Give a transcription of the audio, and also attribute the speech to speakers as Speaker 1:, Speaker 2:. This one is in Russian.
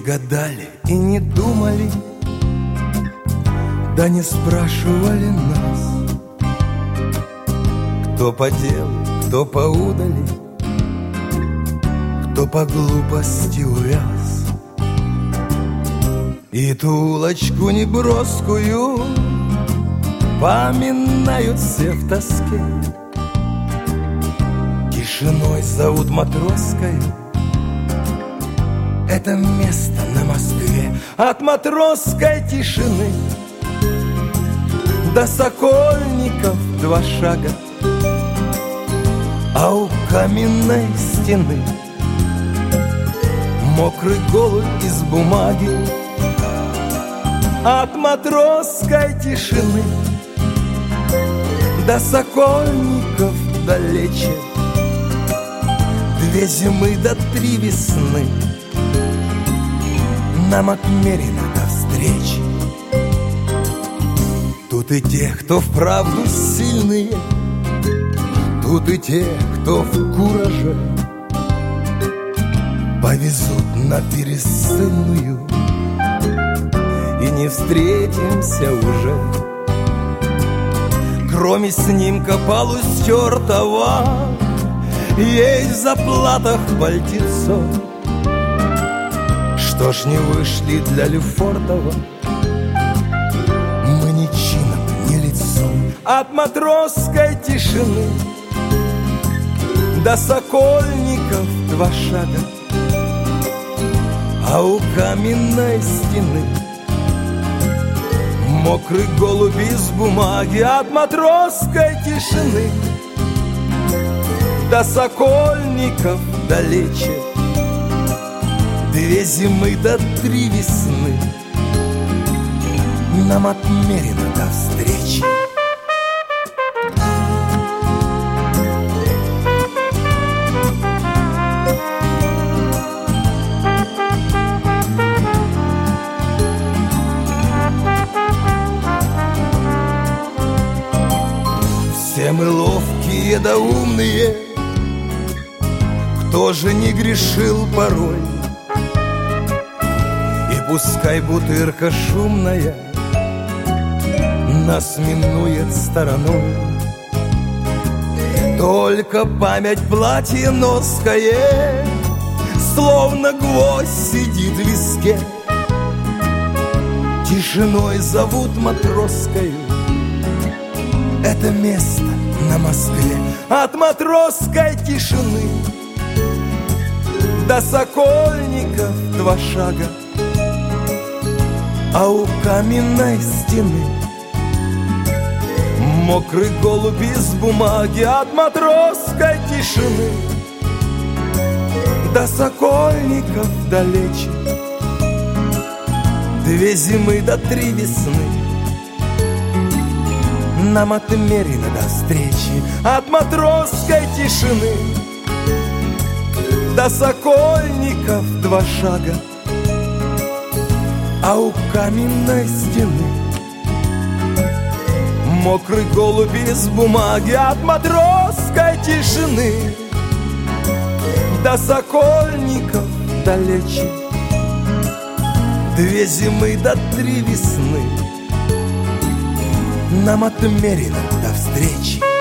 Speaker 1: гадали и не думали, да не спрашивали нас, кто по делу, кто поудали, кто по глупости увяз. И ту улочку неброскую поминают все в тоске, тишиной зовут Матросскою это место на Москве. От Матросской тишины до Сокольников 2 шага, а у каменной стены мокрый голубь из бумаги. От Матросской тишины до Сокольников далече 2 зимы до 3 весны нам отмерено до встречи. Тут и те, кто вправду сильные, тут и те, кто в кураже, повезут на пересыльную, и не встретимся уже. Кроме снимка полустертого есть в заплатах пальтецо. Что ж не вышли для Лефортова мы ни чином, ни лицом. От Матросской тишины до Сокольников 2 шага, а у каменной стены мокрый голубь из бумаги. От Матросской тишины до Сокольников далече 2 зимы до 3 весны нам отмерено до встречи. Все мы ловкие да умные, кто же не грешил порой? И пускай бутырка шумная нас минует стороной, только память платье ноское словно гвоздь сидит в виске. Тишиной зовут Матросскою это место на Москве. От Матросской тишины до Сокольников 2 шага, а у каменной стены мокрый голубь из бумаги. От Матросской тишины до Сокольников далече 2 зимы до 3 весны нам отмерено до встречи. От Матросской тишины до Сокольников 2 шага, а у каменной стены мокрый голубь из бумаги. От Матросской тишины до Сокольников далече 2 зимы до 3 весны нам отмерено до встречи.